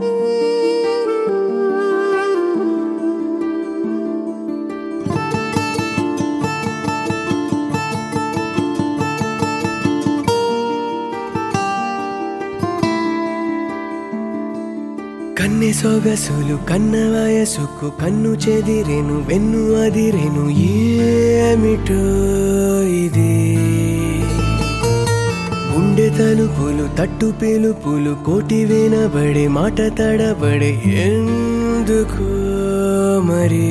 కన్నె సొగసులు కన్న వయసుకు కన్ను చెదిరేను వెన్ను అదిరేను ఏమిటో ఇది గుండె తలుపులు తట్టు పిలుపులు కోటి వినబడే మాట తడబడే ఎందుకు మరి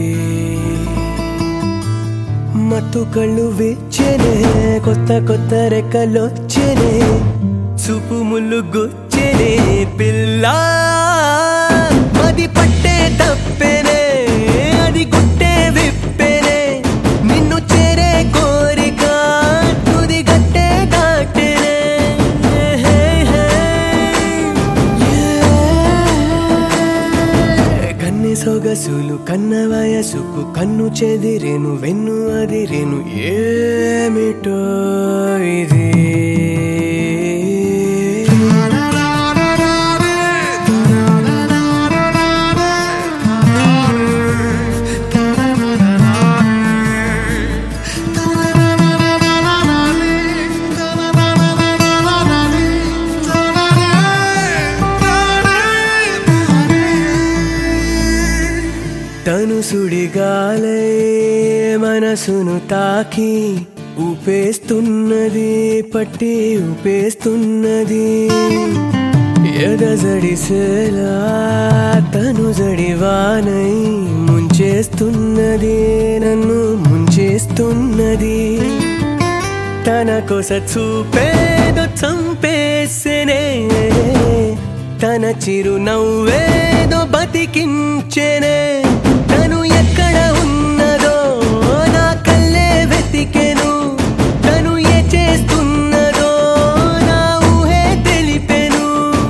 మత్తు కళ్ళు వెచ్చనే కొత్త కొత్త రెక్కలొచ్చనే చూపు ముళ్ళు గొచ్చనే పిల్ల అది పట్టే తప్పేనే అది గుట్టే విప్పేనే నిన్ను చేరే కోరిక తుది గట్టే దాటేనే కన్నె సొగసులు కన్న వయసుకు కన్ను చెదిరేను వెన్ను అదిరేను ఏమిటో ఇది తను సుడిగాలై మనసును తాకి ఊపేస్తున్నది పట్టి ఊపేస్తున్నది ఎదజడిసేలా తను జడివానై ముంచేస్తున్నది నన్ను ముంచేస్తున్నది తన కొస చూపేదో చంపేసేనే తన చిరునవ్వేదో బతికించేనే తను ఎక్కడ ఉన్నదో నా కళ్ళే వెతికెను తను ఏ చేస్తున్నదో నా ఊహే తెలిపెను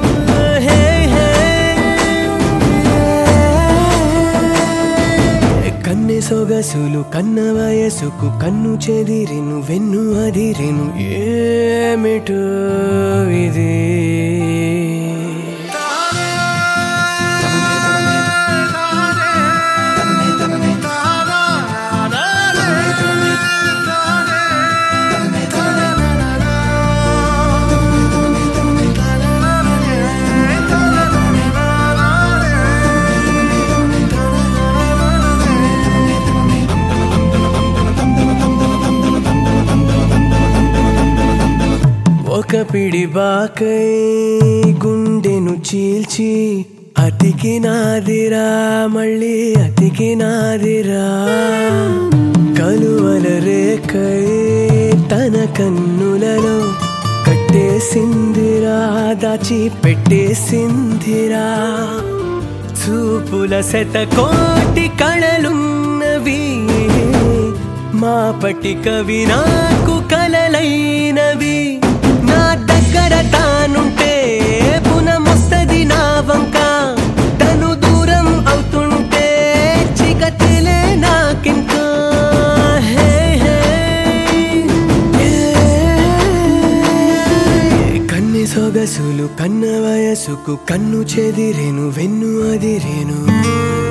కన్నె సొగసులు కన్న వయసుకు కన్ను చెదిరెను వెన్ను అదిరెను ఏమిటో ఇది ఒక పిడి బాకై గుండెను చీల్చి అతికి నాదిరా మళ్ళీ అతికి నాదిరా కలువల రేకై తన కన్నులలో కట్టేసిందిరా దాచి పెట్టేసిందిరా చూపుల శతకోటి కళలున్నవి మాపటి కవి నాకు కలలైనవి నా దగ్గర తానుంటే పునమొస్తది నా వంక తను దూరం అవుతుంటే చికటిలే నాకింకా కన్నె సొగసులు కన్న వయసుకు కన్ను చెదిరేను వెన్ను అదిరేను